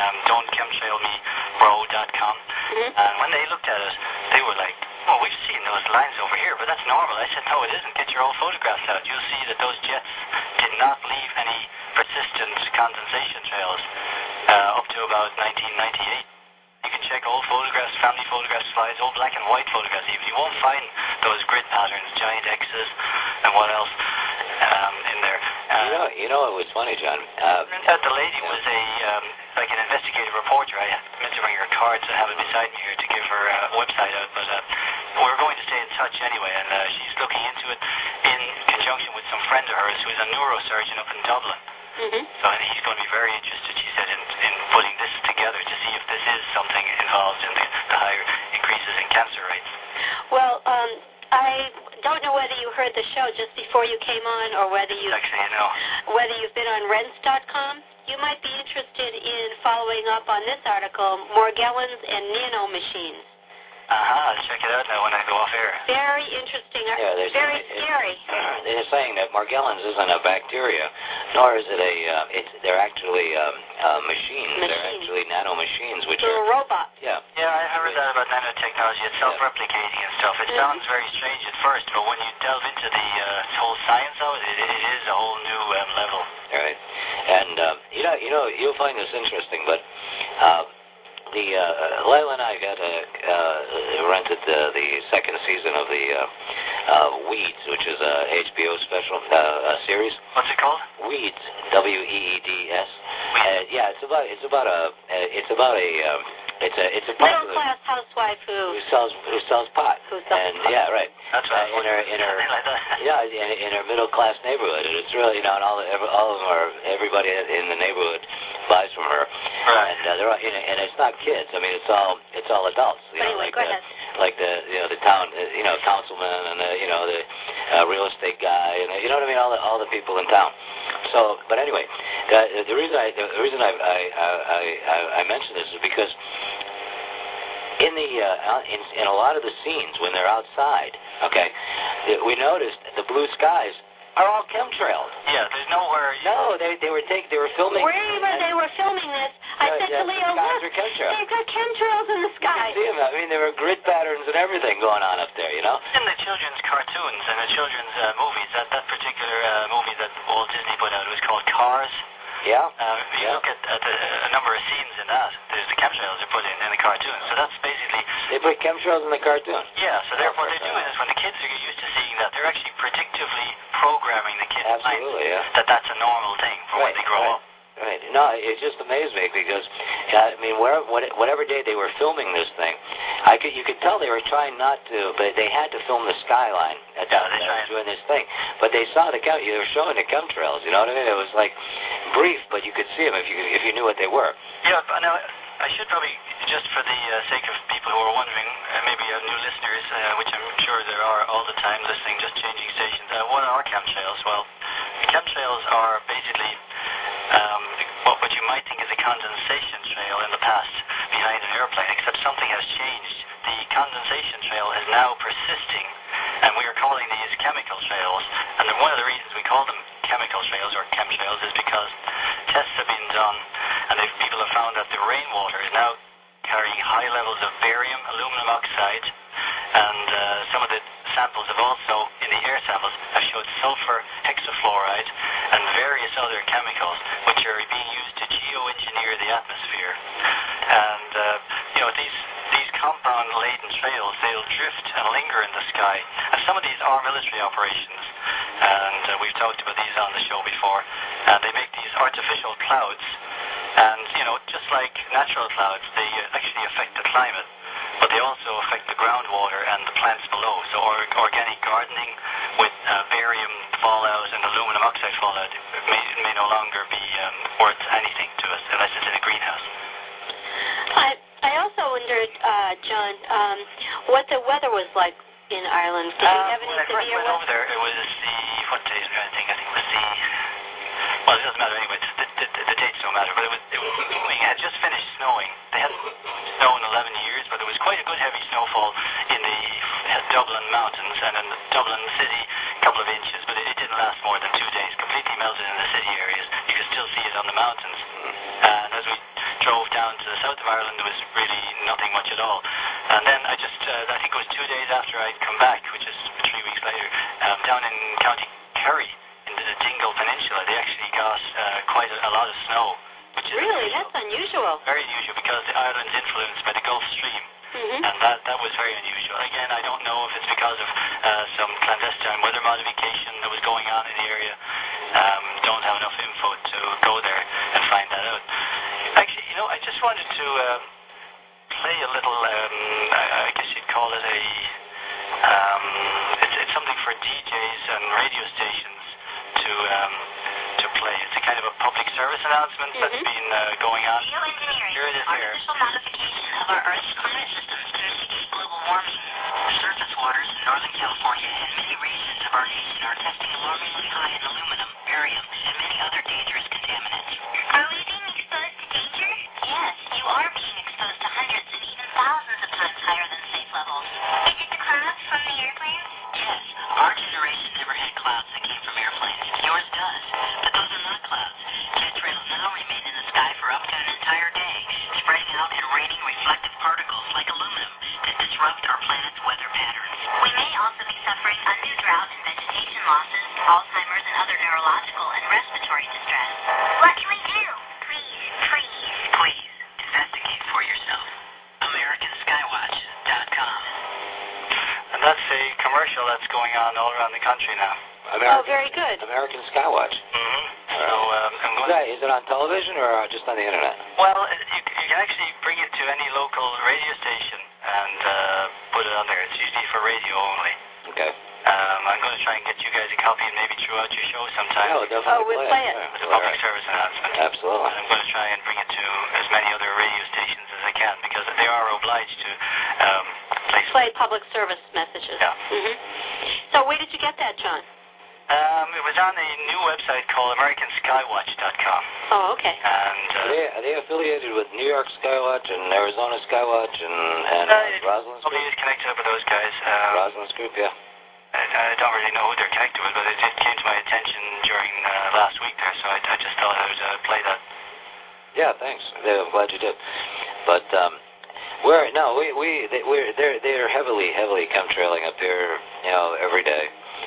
don'tchemtrailmebro.com. Mm-hmm. And when they looked at it, they were like, "Well, we've seen those lines over here, but that's normal." I said, "No, it isn't. Get your old photographs out. You'll see that those jets did not leave any persistent condensation trails up to about 1998. You can check old photographs, family photographs, slides, old black and white photographs even. You won't find those grid patterns, giant X's, and what else in there. It was funny, John. Turns out the lady was like an investigative reporter. I meant to bring her card to have it beside me here to give her website out, but we're going to stay in touch anyway, and she's looking into it in conjunction with some friend of hers who is a neurosurgeon up in Dublin. Mm-hmm. So he's going to be very interested, she said, in putting this together to see if this is something involved in the higher increases in cancer rates. Well, I don't know whether you heard the show just before you came on, or whether you've been on Rense.com. You might be interested in following up on this article, Morgellons and Nanomachines. I'll check it out now when I go off air. Very interesting. Yeah, very scary. They're saying that Morgellons isn't a bacteria, nor is it they're actually machines. They're actually nanomachines, which are robots. Yeah, I heard that about nanotechnology. It's self-replicating and stuff. It sounds very strange at first, but when you delve into the whole science of it, it is a whole new level. Right. And you'll find this interesting, but Layla and I rented the second season of the Weeds, which is a HBO special series. What's it called? Weeds, WEEDS. Yeah, it's about a middle class housewife who sells pot. Yeah, right. That's right. In her middle class neighborhood, and it's really, and all of them are, everybody in the neighborhood buys from her. Right. And they're all, and it's not kids. I mean, it's all adults. Go ahead. Like the town councilman and the real estate guy, and you know what I mean, all the people in town. So, but anyway, the reason I mention this is because in a lot of the scenes when they're outside, okay, we noticed the blue skies are all chemtrailed. Yeah, there's nowhere. No, they were filming. Wherever they were filming this, I said to Leo, look, they've got chemtrails in the sky. See them? I mean, there were grid patterns and everything going on up there, you know. In the children's cartoons and the children's movies, that particular movie that Walt Disney put out, it was called Cars. Yeah. You look at a number of scenes in that. There's the chemtrails are put in the cartoon. So that's basically. They put chemtrails in the cartoon. Yeah. So therefore, what they're doing is when the kids are used to seeing that, they're actually predictively programming the kids' Absolutely, minds that's a normal thing for when they grow up. Right. No, it just amazed me because, I mean, whatever day they were filming this thing, you could tell they were trying not to, but they had to film the skyline at doing this thing. But they saw they were showing the chemtrails. You know what I mean? It was like brief, but you could see them if you knew what they were. Yeah. But now I should probably, just for the sake of people who are wondering, maybe you have new listeners, which I'm sure there are all the time listening, just changing stations. What are chemtrails? Well, chemtrails are basically what you might think is a condensation trail in the past behind an airplane, except something has changed. The condensation trail is now persisting, and we are calling these chemical trails. And one of the reasons we call them chemical trails or chemtrails is because tests have been done, and people have found that the rainwater is now carrying high levels of barium, aluminum oxide, and some of the samples have also, in the air samples, have showed sulfur hexafluoride and various other chemicals which are being used to geoengineer the atmosphere. And these compound-laden trails, they'll drift and linger in the sky. And some of these are military operations, and we've talked about these on the show before. And they make these artificial clouds, and just like natural clouds, they actually affect the climate, but they also affect the groundwater and the plants below. So organic gardening with barium fallout and aluminum oxide fallout may no longer be worth anything to us unless it's in a greenhouse. I also wondered, John, what the weather was like in Ireland. Did you have any when I first went over there, it was what day is it? I think it was well, it doesn't matter anyway. The dates don't matter, but it was snowing. It had just finished snowing. They hadn't snowed in 11 years, but there was quite a good heavy snowfall in the Dublin mountains and in the Dublin city, a couple of inches, but it didn't last more than 2 days. Completely melted in the city areas. You could still see it on the mountains. And as we drove down to the south of Ireland, there was really nothing much at all. And then I think it was 2 days after I'd come back, which is 3 weeks later, down in County Kerry, in the Dingle Peninsula, they actually got quite a lot of snow. Which is really? unusual. That's unusual. Very unusual because the island's influenced by the Gulf Stream. Mm-hmm. And that was very unusual. Again, I don't know if it's because of some clandestine weather modification that was going on in the area. Don't have enough info to go there and find that out. Actually, I just wanted to play a little, I guess you'd call it a It's something for DJs and radio stations to play. It's a kind of a public service announcement that's been going on. Geoengineering, Here it is here. artificial modification of our Earth's climate systems to mitigate global warming. Surface waters in Northern California and many regions of our nation are testing alarmingly high in aluminum, barium, and many other dangerous contaminants. Are we being exposed to danger? Yes, you are being exposed to hundreds and even thousands of times higher than safe levels. Is it the clouds from the airplanes? Yes, our generation never had clouds that came from airplanes. Yours does. But those are not clouds. Chemtrails now remain in the sky for up to an entire day, spreading out and raining reflective particles like aluminum that disrupt our planet's weather patterns. We may also be suffering undue drought and vegetation losses, Alzheimer's and other neurological and respiratory distress. What can we do? Please, investigate for yourself. AmericanSkywatch.com. And that's a commercial that's going on all around the country now. Very good. American Skywatch. Mm-hmm. So I'm going Is it on television or just on the internet? Well, you can actually bring it to any local radio station and put it on there. It's usually for radio only. Okay. I'm going to try and get you guys a copy and maybe throughout your show sometime. Yeah, we'll definitely we'll play it. As a public service announcement. Absolutely. And I'm going to try and bring it to as many other radio stations as I can because they are obliged to Play public service messages. Yeah. So where did you get that, John? It was on a new website called AmericanSkywatch.com. Oh, okay. And Are they affiliated with New York Skywatch and Arizona Skywatch and Rosalind's Nobody Group? is connected up with those guys. Rosalind's Group, yeah. I don't really know who they're connected with, but it came to my attention during last week there, so I just thought I would play that. Yeah, thanks. I'm glad you did. But they're heavily chemtrailing up here, every day.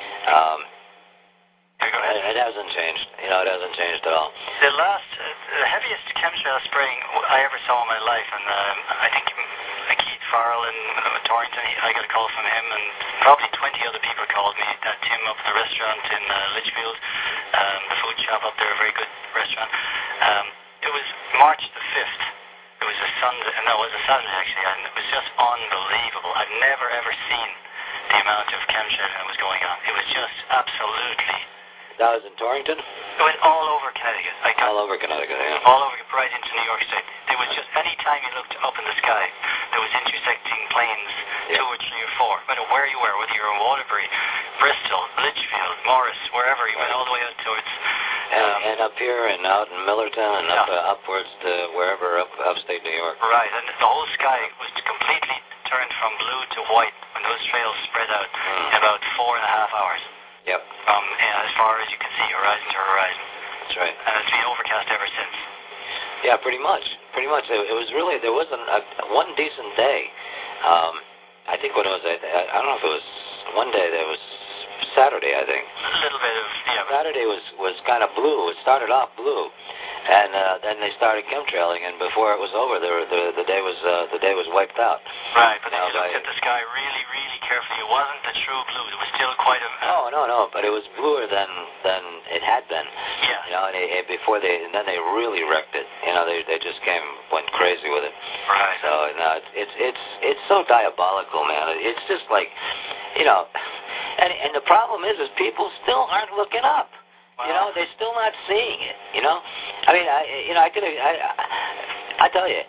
Go ahead. It hasn't changed. It hasn't changed at all. The heaviest chemtrail spraying I ever saw in my life, and I think Keith Farrell in Torrington, I got a call from him, and probably 20 other people called me. Tim up at the restaurant in Litchfield, the food shop up there, a very good restaurant. It was March the 5th. It was a Sunday, no, it was a Saturday actually, and it was just unbelievable. I've never ever seen the amount of chemtrail that was going on. It was just absolutely. That was in Torrington? It was all over Connecticut. All over Connecticut, yeah. All over, right into New York State. There was just, any time you looked up in the sky, there was intersecting planes, 2 or 3 or 4, no matter where you were, whether you were in Waterbury, Bristol, Litchfield, Morris, wherever, you went all the way out towards... and up here and out in Millerton and upwards to wherever, upstate New York. Right, and the whole sky was completely turned from blue to white when those trails spread out in about 4.5 hours. Yep. As far as you can see, horizon to horizon. That's right. And it's been overcast ever since. Yeah, pretty much. It was really, there wasn't one decent day. I think when it was, I don't know if it was one day, there was Saturday, I think. A little bit of, Saturday was kind of blue. It started off blue. And then they started chemtrailing, and before it was over, the day was wiped out. Right, but then you looked at the sky really, really carefully. It wasn't the true blue. It was still quite a... No, but it was bluer than it had been. Yeah. And then they really wrecked it. They just went crazy with it. Right. So it's so diabolical, man. It's just like, and the problem is people still aren't looking up. Wow. They're still not seeing it. I mean, I tell you,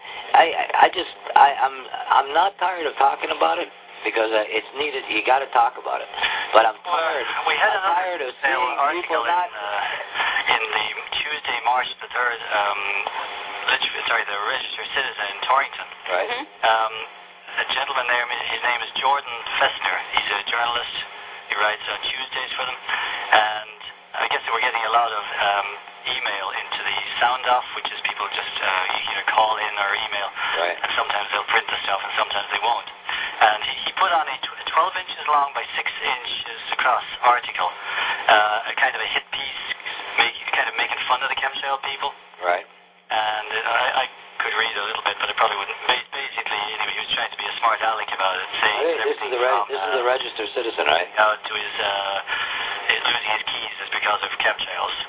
I'm not tired of talking about it because it's needed. You got to talk about it. But I'm tired. We had tired of seeing article people not. In the Tuesday, March the 3rd, the Register Citizen in Torrington. Right. A gentleman there, his name is Jordan Fessner. He's a journalist. He writes on Tuesdays for them, and I guess we're getting a lot of email into the sound off, which is people just either call in or email. Right. And sometimes they'll print the stuff and sometimes they won't. And he put on a 12 inches long by 6 inches across article, a kind of a hit piece, kind of making fun of the chemtrail people. Right. And I could read a little bit, but I probably wouldn't. Basically, anyway, he was trying to be a smart aleck about it, saying This is the Register Citizen, right? To his losing his keys is because of chemtrails.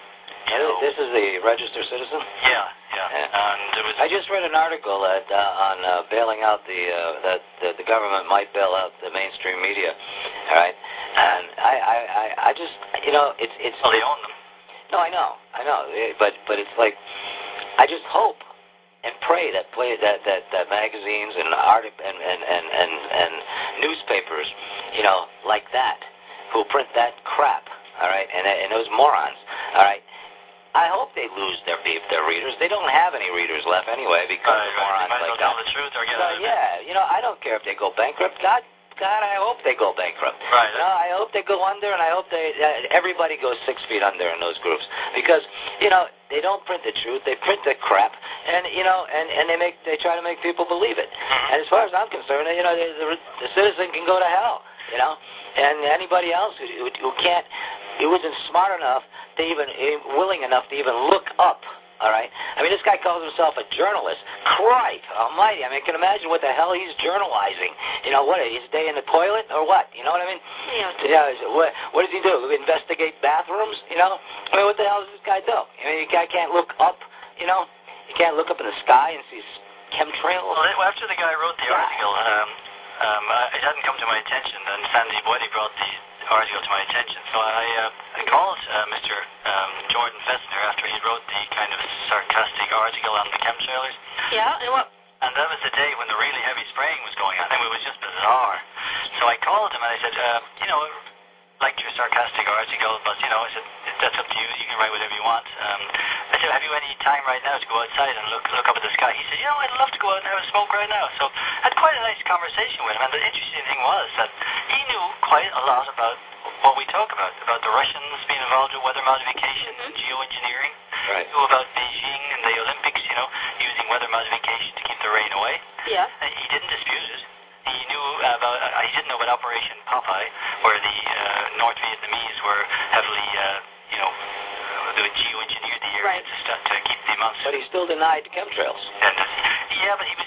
This is the Register Citizen? Yeah. And there was... I just read an article on bailing out that the government might bail out the mainstream media, all right? And I just, it's... Well, they own them. No, I know, but it's like, I just hope and pray that magazines and art and newspapers, like that, who print that crap, all right, and those morons, all right, I hope they lose their readers. They don't have any readers left anyway because of morons like that. Tell the truth or get out of it. Yeah, I don't care if they go bankrupt. God, I hope they go bankrupt. Right. I hope they go under, and I hope everybody goes 6 feet under in those groups because they don't print the truth. They print the crap, and and they try to make people believe it. Mm-hmm. And as far as I'm concerned, the citizen can go to hell. And anybody else who can't, who isn't smart enough to even willing enough to even look up. All right. I mean, this guy calls himself a journalist. Cripe almighty. I mean, I can imagine what the hell he's journalizing. What, his day in the toilet or what? You know what I mean? Yeah. What does he do? Investigate bathrooms? I mean, what the hell does this guy do? I mean, the guy can't look up, You can't look up in the sky and see chemtrails? Well, after the guy wrote the article, it hadn't come to my attention, and Sandy Boydie brought the article to my attention. So I called Mr. Jordan Fessner after he wrote the kind of sarcastic article on the chemtrailers. Yeah, and what? And that was the day when the really heavy spraying was going on. I mean, it was just bizarre. So I called him and I said, liked your sarcastic article, but, I said, that's up to you. You can write whatever you want. I said, have you any time right now to go outside and look up at the sky? He said, I'd love to go out and have a smoke right now. So I had quite a nice conversation with him. And the interesting thing was that he knew quite a lot about what we talk about the Russians being involved with weather modification and geoengineering. Right. He knew about Beijing and the Olympics, using weather modification to keep the rain away. Yeah. He didn't dispute it. He knew he didn't know about Operation Popeye, where the North Vietnamese were heavily, they would geoengineer the area to keep the amounts. But he still denied the chemtrails. Yeah, but he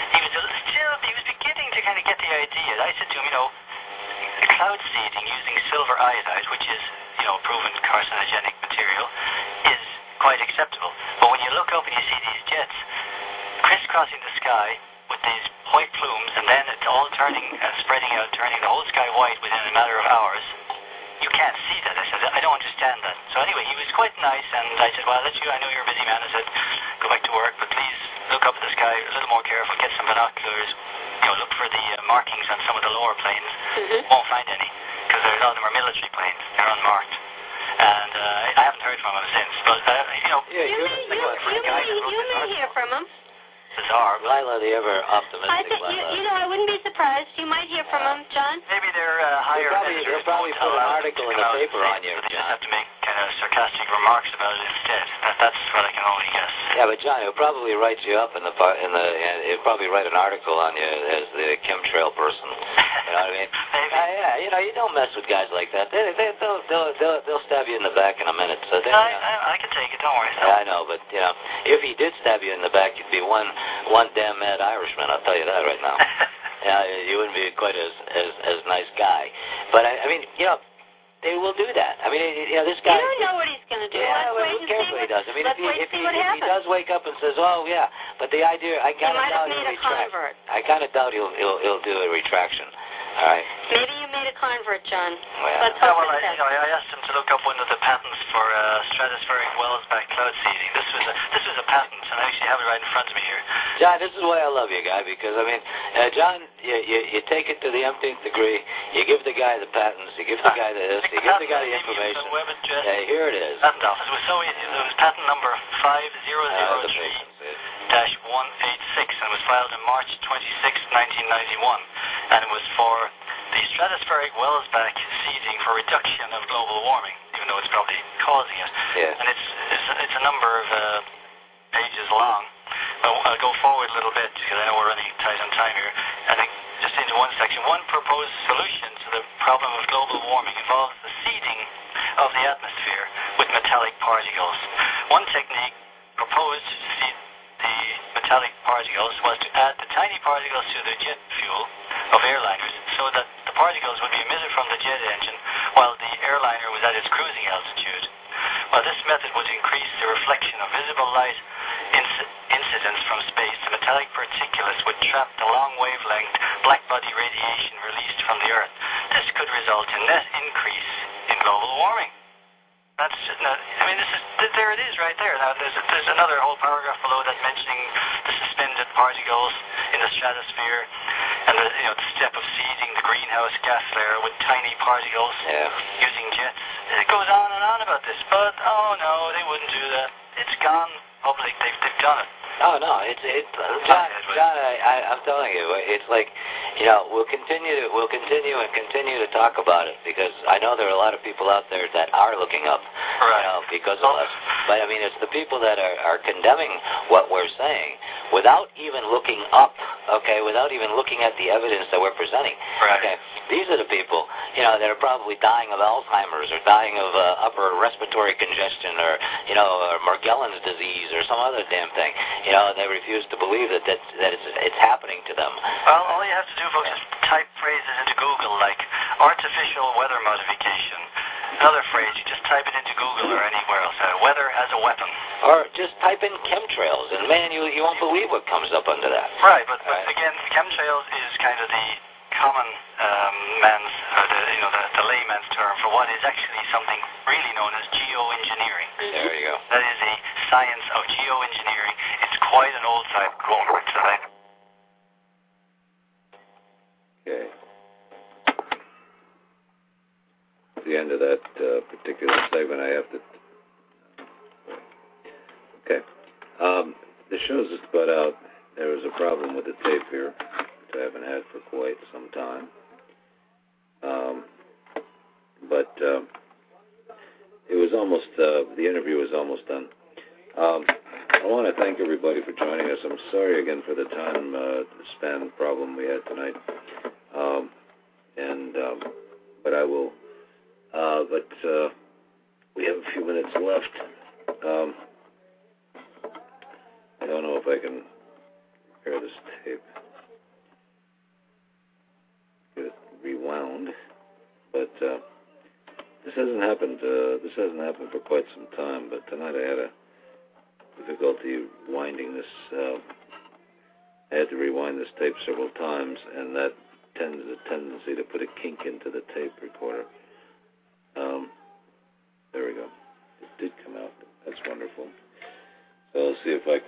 was beginning to kind of get the idea. I said to him, cloud seeding using silver iodide, which is, proven carcinogenic material, is quite acceptable. But when you look up and you see these jets crisscrossing the sky with these white plumes, and then it's all turning and spreading out, turning the whole sky white within a matter of hours, you can't see that. I said, I don't understand that. So anyway, he was quite nice, and I said, well, I know you're a busy man. I said, go back to work, but please look up at the sky a little more careful, get some binoculars, look for the markings on some of the lower planes. Won't find any, because a lot of them are military planes. They're unmarked. And I haven't heard from him since, but, You may hear from him. Bizarre. Lila, the ever optimistic Lila. I wouldn't be surprised. You might hear from him, John. Maybe they're higher. They'll probably put an article in the paper on you, They just have to make kind of sarcastic remarks about it instead. That's what I can only guess. Yeah, but John, he'll probably write you up and he'll probably write an article on you as the chemtrail person. You know what I mean? Maybe. You don't mess with guys like that. They'll stab you in the back in a minute. So I can take it. Don't worry. Yeah, I know, but if he did stab you in the back, you'd be one damn mad Irishman. I'll tell you that right now. You wouldn't be quite as nice guy. But I mean, they will do that. I mean, this guy. You don't know what he's going to do. Yeah, who cares what he does? I mean, if he does wake up and says, "Oh yeah," but the idea, I kind of doubt he'll retract. I kind of doubt he'll do a retraction. All right. Maybe you made a convert, John. Well, Let's hope I asked him to look up one of the patents for stratospheric Wellsback cloud seeding. This was a patent, and I actually have it right in front of me here. John, this is why I love you, guy, because I mean, John, you take it to the umpteenth degree. You give the guy the patents. You give the guy this. You give the guy the information. Here it is. Patent office. It was so easy. It was patent number 5003-186, and it was filed on March 26, 1991, and it was for the stratospheric Wellsback seeding for reduction of global warming, even though it's probably causing it. Yeah. And it's a number of pages long. I'll go forward a little bit because I know we're running tight on time here. I think just into one section. One proposed solution to the problem of global warming involves the seeding of the atmosphere with metallic particles. One technique proposed to seed the metallic particles was to add the tiny particles to the jet fuel of airliners so that the particles would be emitted from the jet engine while the airliner was at its cruising altitude. this method would increase the reflection of visible light incidents from space. The metallic particulates would trap the long wavelength blackbody radiation released from the Earth. This could result in net increase in global warming. That's just not, there it is right there. Now, there's another whole paragraph below that mentioning the suspended particles in the stratosphere and the step of seeding the greenhouse gas layer with tiny particles using jets. It goes on and on about this, but no, they wouldn't do that. It's gone public. They've done it. No, it's John. I'm telling you, it's like, we'll continue to talk about it because I know there are a lot of people out there that are looking up, because of us. But it's the people that are condemning what we're saying without even looking up, without even looking at the evidence that we're presenting. Right. Okay, these are the people, that are probably dying of Alzheimer's or dying of upper respiratory congestion or Morgellons disease or some other damn thing. They refuse to believe that it's happening to them. Well, all you have to do, folks, is type phrases into Google like artificial weather modification. Another phrase, you just type it into Google or anywhere else. Weather as a weapon. Or just type in chemtrails, and man, you won't believe what comes up under that. Right, but again, chemtrails is kind of the common man's, the layman's term for what is actually something really known as geoengineering. There you go. That is a science of geoengineering. It's quite an old type of today. Okay. At the end of that particular segment, I have to. Okay. The show's just about out. There was a problem with the tape here, which I haven't had for quite some time. But it was almost, the interview was almost done. I want to thank everybody for joining us. I'm sorry again for the time span problem we had tonight. But I will, we have a few minutes left. I don't know if I can repair this tape. Get it rewound. But this hasn't happened for quite some time, but tonight I had a difficulty winding this. I had to rewind this tape several times, and that tends a tendency to put a kink into the tape recorder. There we go. It did come out. That's wonderful. So I'll see if I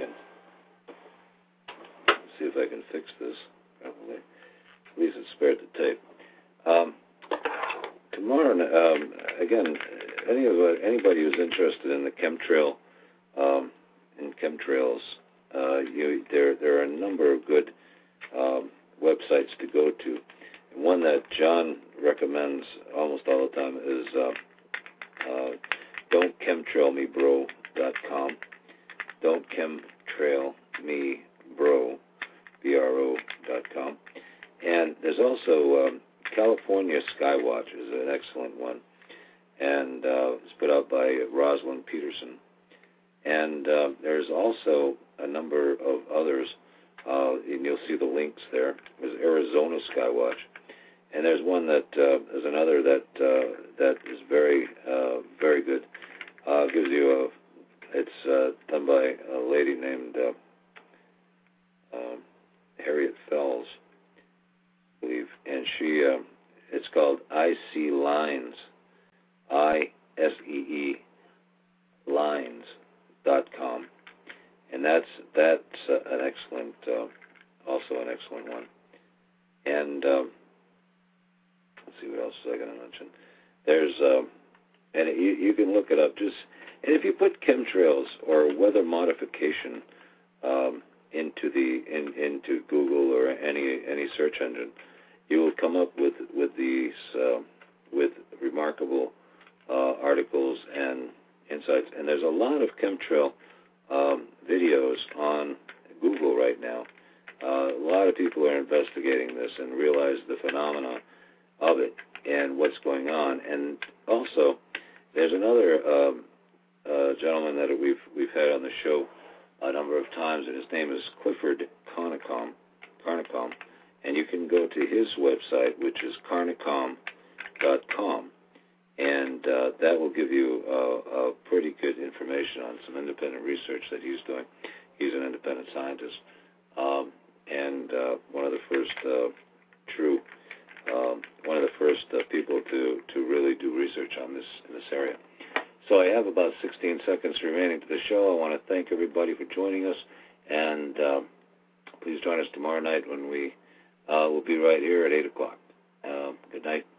can fix this. Probably. At least it spared the tape. Tomorrow, again, anybody who's interested in the chemtrails, there are a number of good websites to go to. And one that John recommends almost all the time is don'tchemtrailmebro.com. Don'tchemtrailmebro, BRO.com. And there's also California Skywatch is an excellent one, and it's put out by Rosalind Peterson. And there's also a number of others, and you'll see the links there. There's Arizona Skywatch, and there's one there's another that is very, very good. Gives you it's done by a lady named Harriet Fells, I believe, and she it's called IC Lines, ISEE Lines.com, and that's an excellent, also an excellent one. And let's see what else was I going to mention. There's and you can look it up. And if you put chemtrails or weather modification into Google or any search engine, you will come up with these with remarkable articles and insights. And there's a lot of chemtrail videos on Google right now. A lot of people are investigating this and realize the phenomena of it and what's going on. And also, there's another gentleman that we've had on the show a number of times, and his name is Clifford Carnicom, and you can go to his website, which is carnicom.com, and that will give you pretty good information on some independent research that he's doing. He's an independent scientist, and one of the first people to really do research on this in this area. So I have about 16 seconds remaining to the show. I want to thank everybody for joining us, and please join us tomorrow night when we will be right here at 8 o'clock. Good night.